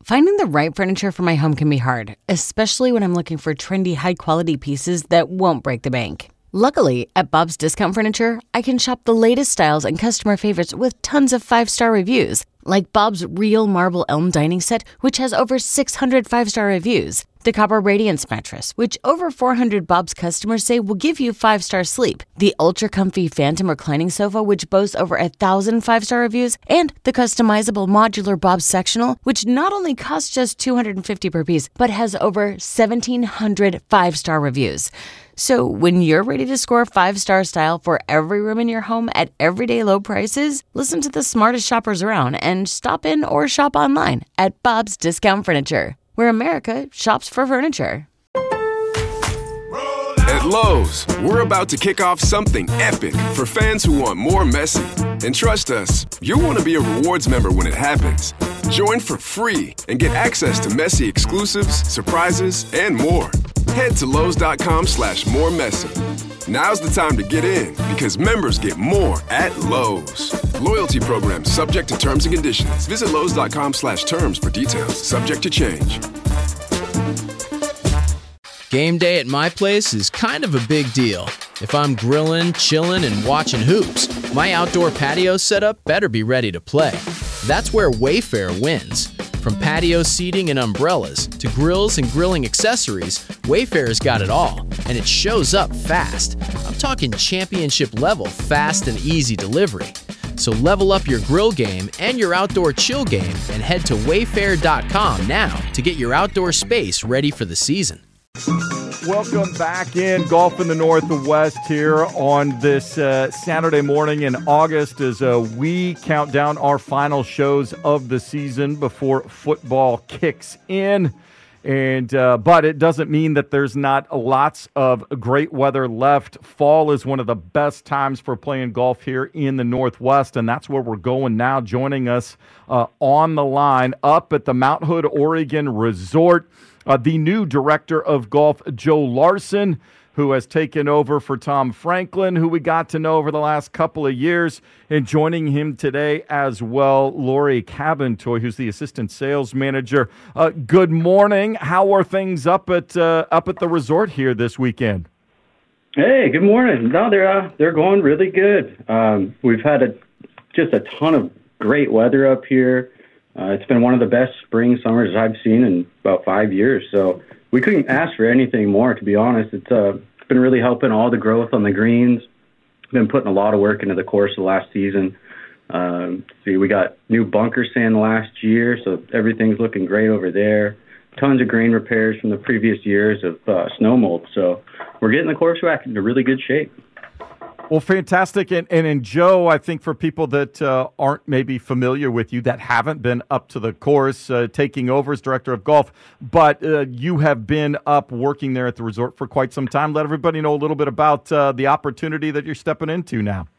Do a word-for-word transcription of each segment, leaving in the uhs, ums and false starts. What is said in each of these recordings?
Finding the right furniture for my home can be hard, especially when I'm looking for trendy, high-quality pieces that won't break the bank. Luckily, at Bob's Discount Furniture, I can shop the latest styles and customer favorites with tons of five-star reviews, like Bob's Real Marble Elm Dining Set, which has over six hundred five-star reviews, the Copper Radiance Mattress, which over four hundred Bob's customers say will give you five-star sleep, the Ultra Comfy Phantom Reclining Sofa, which boasts over a thousand five-star reviews, and the customizable modular Bob's Sectional, which not only costs just two hundred fifty dollars per piece, but has over seventeen hundred five-star reviews. So when you're ready to score five-star style for every room in your home at everyday low prices, listen to the smartest shoppers around and stop in or shop online at Bob's Discount Furniture, where America shops for furniture. At Lowe's, we're about to kick off something epic for fans who want more Messi. And trust us, you'll want to be a rewards member when it happens. Join for free and get access to Messi exclusives, surprises, and more. Head to Lowe's.com slash more Messi. Now's the time to get in because members get more at Lowe's. Loyalty program subject to terms and conditions. Visit Lowe's.com slash terms for details. Subject to change. Game day at my place is kind of a big deal. If I'm grilling, chilling, and watching hoops, my outdoor patio setup better be ready to play. That's where Wayfair wins. From patio seating and umbrellas to grills and grilling accessories, Wayfair's got it all, and it shows up fast. I'm talking championship level fast and easy delivery. So level up your grill game and your outdoor chill game and head to wayfair dot com now to get your outdoor space ready for the season. Welcome back in Golf in the Northwest here on this uh, Saturday morning in August as uh, we count down our final shows of the season before football kicks in. And uh, but it doesn't mean that there's not lots of great weather left. Fall is one of the best times for playing golf here in the Northwest, and that's where we're going now. Joining us uh, on the line up at the Mount Hood, Oregon Resort, Uh, the new director of golf, Joe Larson, who has taken over for Tom Franklin, who we got to know over the last couple of years. And joining him today as well, Lori Cabantoy, who's the assistant sales manager. Uh, good morning. How are things up at uh, up at the resort here this weekend? Hey, good morning. No, they're uh, they're going really good. Um, we've had a, just a ton of great weather up here. Uh, it's been one of the best spring summers I've seen in about five years. So we couldn't ask for anything more, to be honest. It's uh, been really helping all the growth on the greens. Been putting a lot of work into the course of last season. Um, see, we got new bunker sand last year, so everything's looking great over there. Tons of green repairs from the previous years of uh, snow mold. So we're getting the course back into really good shape. Well, fantastic. And, and in Joe, I think for people that uh, aren't maybe familiar with you, that haven't been up to the course, uh, taking over as director of golf, but uh, you have been up working there at the resort for quite some time. Let everybody know a little bit about uh, the opportunity that you're stepping into now.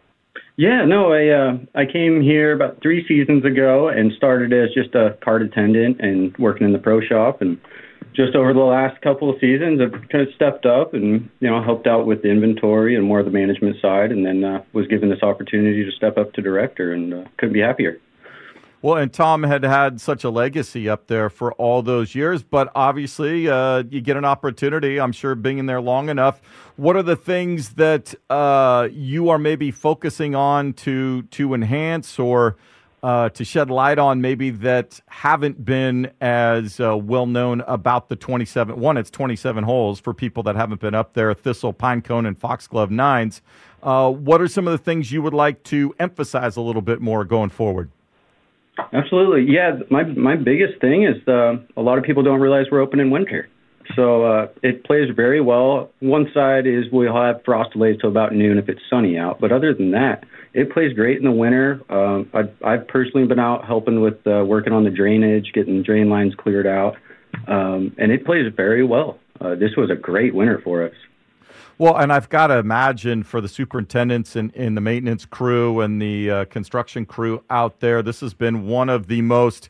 Yeah, no, I uh, I came here about three seasons ago and started as just a cart attendant and working in the pro shop, and just over the last couple of seasons, I've kind of stepped up and, you know, helped out with the inventory and more of the management side, and then uh, was given this opportunity to step up to director, and uh, couldn't be happier. Well, and Tom had had such a legacy up there for all those years, but obviously uh, you get an opportunity, I'm sure, being in there long enough. What are the things that uh, you are maybe focusing on to to enhance or Uh, to shed light on maybe that haven't been as uh, well known about the twenty-seven? One, it's twenty-seven holes for people that haven't been up there, Thistle, Pinecone, and Foxglove nines. Uh, what are some of the things you would like to emphasize a little bit more going forward? Absolutely. Yeah, my my biggest thing is uh, a lot of people don't realize we're open in winter. So uh, it plays very well. One side is we'll have frost delays till about noon if it's sunny out. But other than that, it plays great in the winter. Um, I, I've personally been out helping with uh, working on the drainage, getting drain lines cleared out. Um, and it plays very well. Uh, this was a great winter for us. Well, and I've got to imagine for the superintendents and, and the maintenance crew and the uh, construction crew out there, this has been one of the most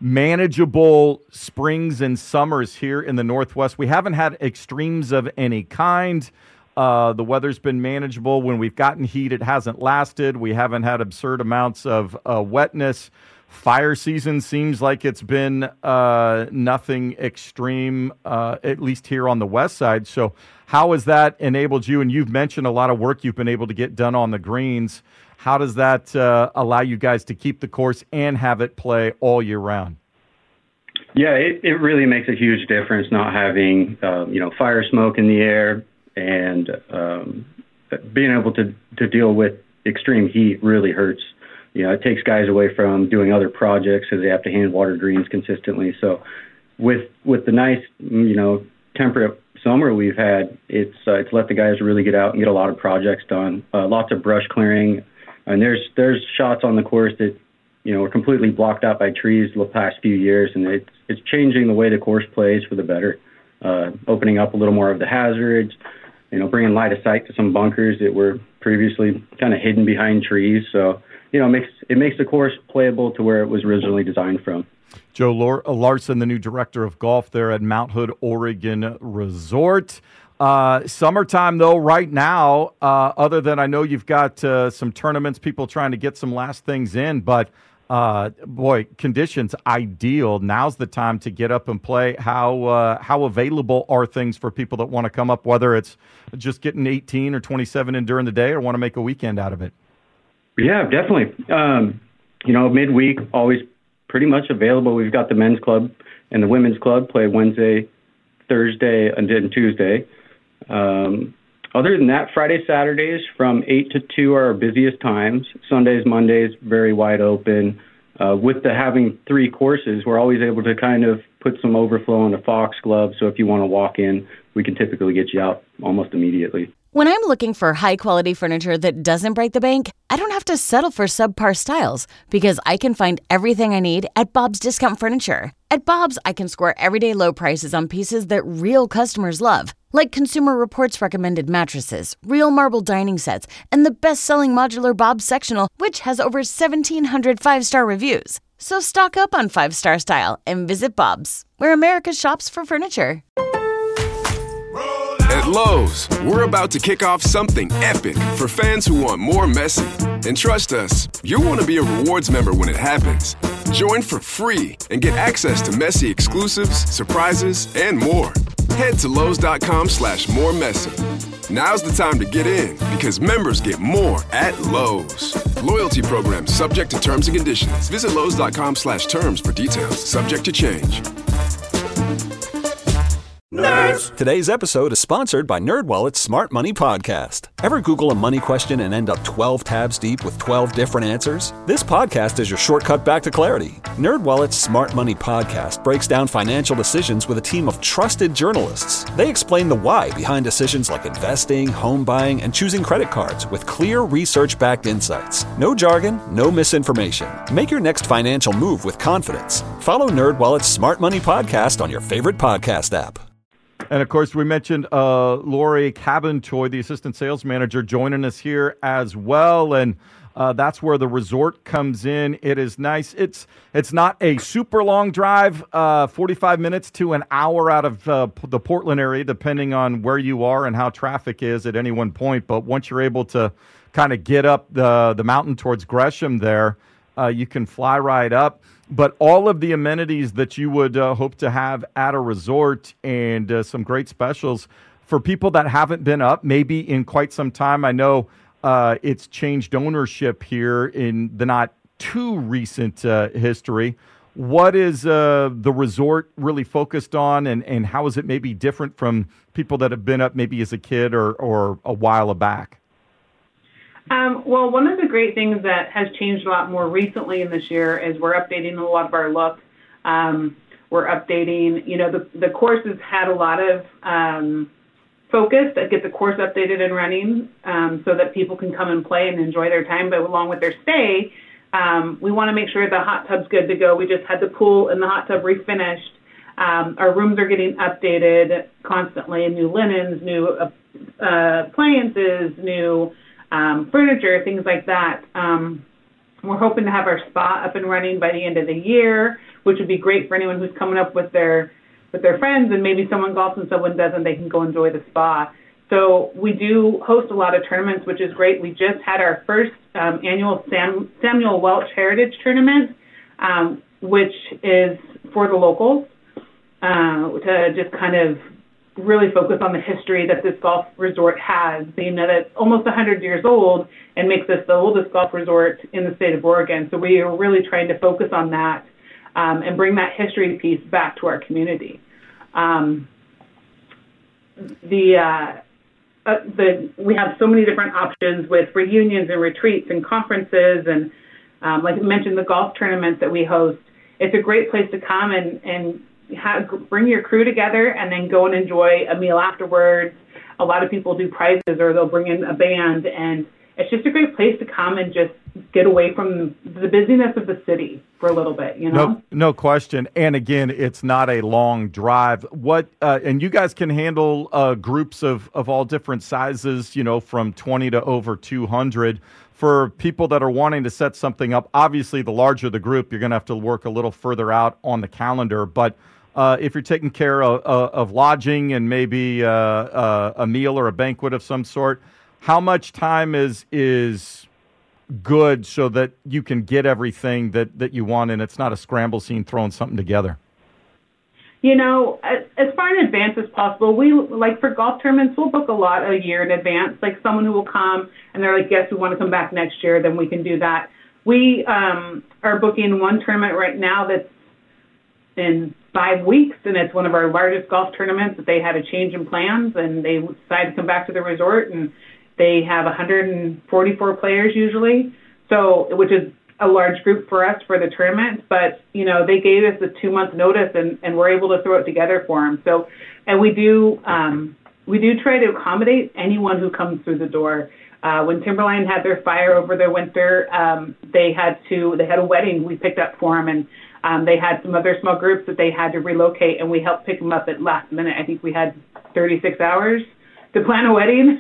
manageable springs and summers here in the Northwest. We haven't had extremes of any kind. Uh, the weather's been manageable. When we've gotten heat, it hasn't lasted. We haven't had absurd amounts of uh, wetness. Fire season seems like it's been uh, nothing extreme, uh, at least here on the west side. So how has that enabled you? And you've mentioned a lot of work you've been able to get done on the greens. How does that uh, allow you guys to keep the course and have it play all year round? Yeah, it, it really makes a huge difference not having, uh, you know, fire smoke in the air, and um, being able to, to deal with extreme heat really hurts. You know, it takes guys away from doing other projects because they have to hand water greens consistently. So with with the nice, you know, temperate summer we've had, it's uh, it's let the guys really get out and get a lot of projects done. Uh, lots of brush clearing, and there's there's shots on the course that, you know, were completely blocked out by trees the past few years, and it's it's changing the way the course plays for the better, uh, opening up a little more of the hazards, you know, bringing light of sight to some bunkers that were previously kind of hidden behind trees. So, you know, it makes it makes the course playable to where it was originally designed from. Joe Larson, the new director of golf there at Mount Hood, Oregon Resort. Uh, summertime, though, right now, uh, other than I know you've got uh, some tournaments, people trying to get some last things in, but uh, boy, conditions ideal. Now's the time to get up and play. How uh, how available are things for people that want to come up, whether it's just getting eighteen or twenty-seven in during the day or want to make a weekend out of it? Yeah, definitely. Um, you know, midweek, always pretty much available. We've got the men's club and the women's club play Wednesday, Thursday, and then Tuesday. Um, other than that, Friday, Saturdays from eight to two are our busiest times. Sundays, Mondays, very wide open. Uh, with the having three courses, we're always able to kind of put some overflow into Foxglove. So if you want to walk in, we can typically get you out almost immediately. When I'm looking for high-quality furniture that doesn't break the bank, I don't have to settle for subpar styles because I can find everything I need at Bob's Discount Furniture. At Bob's, I can score everyday low prices on pieces that real customers love, like Consumer Reports recommended mattresses, real marble dining sets, and the best-selling modular Bob's sectional, which has over seventeen hundred five-star reviews. So stock up on five-star style and visit Bob's, where America shops for furniture. At Lowe's, we're about to kick off something epic for fans who want more Messi. And trust us, you'll want to be a rewards member when it happens. Join for free and get access to Messi exclusives, surprises, and more. Head to Lowe's.com slash more Messi. Now's the time to get in because members get more at Lowe's. Loyalty program subject to terms and conditions. Visit Lowe's.com slash terms for details. Subject to change. Nerds! Today's episode is sponsored by NerdWallet's Smart Money Podcast. Ever Google a money question and end up twelve tabs deep with twelve different answers? This podcast is your shortcut back to clarity. NerdWallet's Smart Money Podcast breaks down financial decisions with a team of trusted journalists. They explain the why behind decisions like investing, home buying, and choosing credit cards with clear research-backed insights. No jargon, no misinformation. Make your next financial move with confidence. Follow NerdWallet's Smart Money Podcast on your favorite podcast app. And, of course, we mentioned uh, Lori Cabantoy, the assistant sales manager, joining us here as well. And uh, that's where the resort comes in. It is nice. It's it's not a super long drive, uh, forty-five minutes to an hour out of uh, the Portland area, depending on where you are and how traffic is at any one point. But once you're able to kind of get up the, the mountain towards Gresham there, uh, you can fly right up. But all of the amenities that you would uh, hope to have at a resort and uh, some great specials for people that haven't been up maybe in quite some time. I know uh, it's changed ownership here in the not too recent uh, history. What is uh, the resort really focused on, and, and how is it maybe different from people that have been up maybe as a kid or, or a while back? Um, well, one of the great things that has changed a lot more recently in this year is we're updating a lot of our look. Um, we're updating, you know, the, the course has had a lot of um, focus to get the course updated and running um, so that people can come and play and enjoy their time. But along with their stay, um, we want to make sure the hot tub's good to go. We just had the pool and the hot tub refinished. Um, our rooms are getting updated constantly, new linens, new uh, uh, appliances, new Um, furniture, things like that. Um, we're hoping to have our spa up and running by the end of the year, which would be great for anyone who's coming up with their with their friends, and maybe someone golfs and someone doesn't, they can go enjoy the spa. So we do host a lot of tournaments, which is great. We just had our first um, annual Sam, Samuel Welch Heritage Tournament um, which is for the locals uh, to just kind of really focus on the history that this golf resort has, being that it's almost one hundred years old and makes this the oldest golf resort in the state of Oregon. So we are really trying to focus on that um, and bring that history piece back to our community. Um, the, uh, uh, the we have so many different options with reunions and retreats and conferences, and um, like I mentioned, the golf tournaments that we host. It's a great place to come and, and have, bring your crew together and then go and enjoy a meal afterwards. A lot of people do prizes, or they'll bring in a band, and it's just a great place to come and just get away from the busyness of the city for a little bit, you know? No, no question. And again, it's not a long drive. What uh, and you guys can handle uh, groups of, of all different sizes, you know, from twenty to over two hundred. For people that are wanting to set something up, obviously the larger the group, you're going to have to work a little further out on the calendar. But uh, if you're taking care of, uh, of lodging and maybe uh, uh, a meal or a banquet of some sort, how much time is is good so that you can get everything that, that you want and it's not a scramble scene throwing something together? You know, as, as far in advance as possible, we, like for golf tournaments, we'll book a lot a year in advance. Like someone who will come and they're like, yes, we want to come back next year, then we can do that. We um, are booking one tournament right now that's in five weeks, and it's one of our largest golf tournaments that they had a change in plans, and they decided to come back to the resort, and they have one hundred forty-four players usually, so which is a large group for us for the tournament. But, you know, they gave us a two-month notice, and, and we're able to throw it together for them. So, and we do um, we do try to accommodate anyone who comes through the door. Uh, when Timberline had their fire over the winter, um, they had to they had a wedding we picked up for them, and um, they had some other small groups that they had to relocate, and we helped pick them up at last minute. I think we had thirty-six hours to plan a wedding.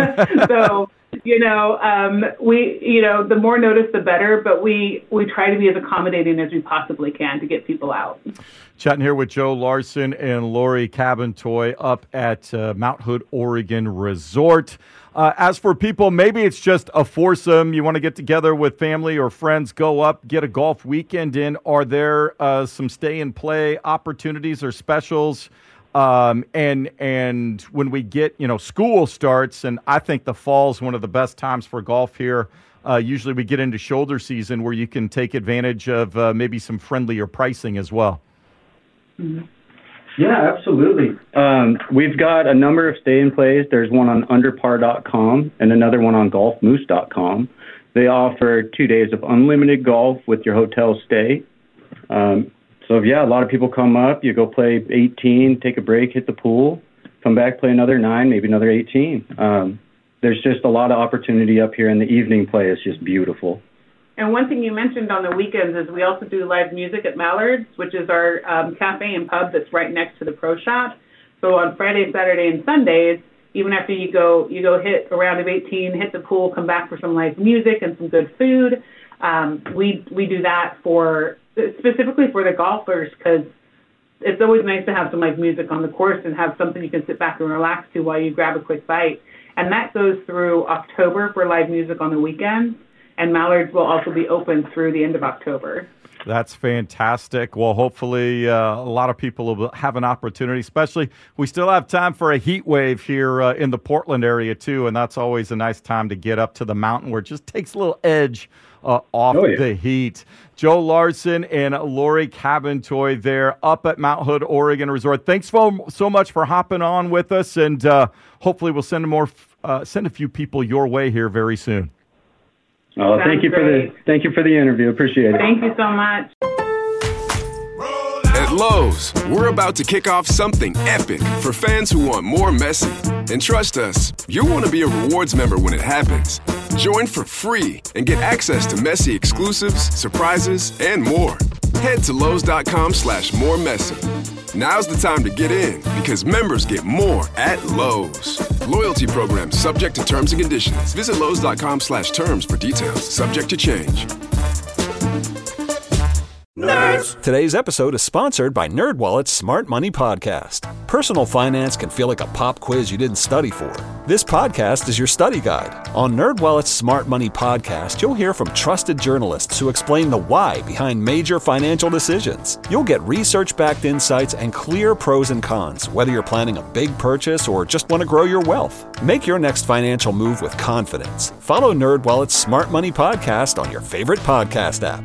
So, you know, um, we, you know, the more notice, the better, but we, we try to be as accommodating as we possibly can to get people out. Chatting here with Joe Larson and Lori Cabantoy up at uh, Mount Hood, Oregon Resort. Uh, as for people, maybe it's just a foursome. You want to get together with family or friends, go up, get a golf weekend in. Are there uh, some stay and play opportunities or specials? Um, and and when we get, you know, school starts, and I think the fall's one of the best times for golf here. Uh, usually we get into shoulder season where you can take advantage of uh, maybe some friendlier pricing as well. Mm-hmm. Yeah, absolutely. Um, we've got a number of stay and plays. There's one on underpar dot com and another one on golf moose dot com. They offer two days of unlimited golf with your hotel stay. Um, So, yeah, a lot of people come up, you go play eighteen, take a break, hit the pool, come back, play another nine, maybe another eighteen. Um, there's just a lot of opportunity up here, and the evening play is just beautiful. And one thing you mentioned on the weekends is we also do live music at Mallard's, which is our um, cafe and pub that's right next to the pro shop. So on Friday, Saturday, and Sundays, even after you go you go hit a round of eighteen, hit the pool, come back for some live music and some good food, um, we we do that for specifically for the golfers, because it's always nice to have some live music on the course and have something you can sit back and relax to while you grab a quick bite. And that goes through October for live music on the weekends, and Mallard's will also be open through the end of October. That's fantastic. Well, hopefully uh, a lot of people will have an opportunity, especially we still have time for a heat wave here uh, in the Portland area too, and that's always a nice time to get up to the mountain where it just takes a little edge uh, off oh, yeah. the heat. Joe Larson and Lori Cabantoy there up at Mount Hood, Oregon Resort. Thanks so, so much for hopping on with us, and uh, hopefully we'll send more uh, send a few people your way here very soon. Oh, Sounds thank you great. for the thank you for the interview. Appreciate it. Thank you so much. At Lowe's, we're about to kick off something epic for fans who want more Messi. And trust us, you'll want to be a rewards member when it happens. Join for free and get access to Messi exclusives, surprises, and more. Head to Lowe's.com slash more Messi. Now's the time to get in, because members get more at Lowe's. Loyalty program subject to terms and conditions. Visit Lowe's.com slash terms for details. Subject to change. Nerds! Today's episode is sponsored by NerdWallet's Smart Money Podcast. Personal finance can feel like a pop quiz you didn't study for. This podcast is your study guide. On NerdWallet's Smart Money Podcast, you'll hear from trusted journalists who explain the why behind major financial decisions. You'll get research-backed insights and clear pros and cons, whether you're planning a big purchase or just want to grow your wealth. Make your next financial move with confidence. Follow NerdWallet's Smart Money Podcast on your favorite podcast app.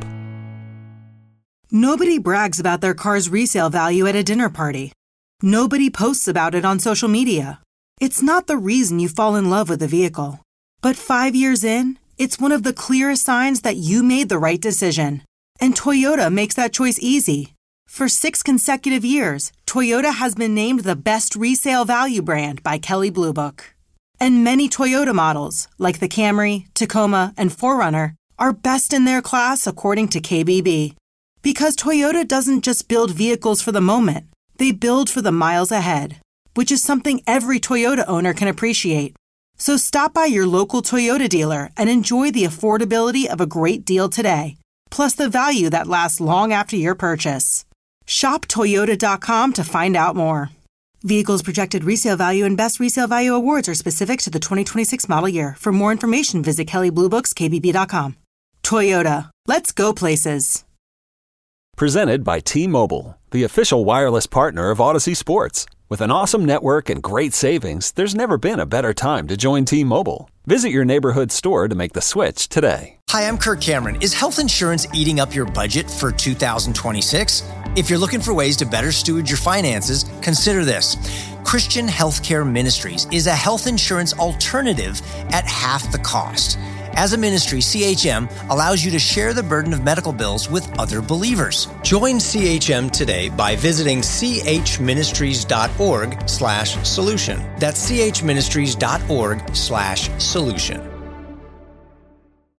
Nobody brags about their car's resale value at a dinner party. Nobody posts about it on social media. It's not the reason you fall in love with a vehicle. But five years in, it's one of the clearest signs that you made the right decision. And Toyota makes that choice easy. For six consecutive years, Toyota has been named the best resale value brand by Kelley Blue Book. And many Toyota models, like the Camry, Tacoma, and four runner, are best in their class according to K B B. Because Toyota doesn't just build vehicles for the moment, they build for the miles ahead, which is something every Toyota owner can appreciate. So stop by your local Toyota dealer and enjoy the affordability of a great deal today, plus the value that lasts long after your purchase. Shop Toyota dot com to find out more. Vehicles projected resale value and best resale value awards are specific to the twenty twenty-six model year. For more information, visit Kelley Blue Books K B B dot com. Toyota. Let's go places. Presented by T-Mobile, the official wireless partner of Odyssey Sports. With an awesome network and great savings, there's never been a better time to join T-Mobile. Visit your neighborhood store to make the switch today. Hi, I'm Kirk Cameron. Is health insurance eating up your budget for two thousand twenty-six? If you're looking for ways to better steward your finances, consider this. Christian Healthcare Ministries is a health insurance alternative at half the cost. As a ministry, C H M allows you to share the burden of medical bills with other believers. Join C H M today by visiting chministries.org slash solution. That's chministries.org slash solution.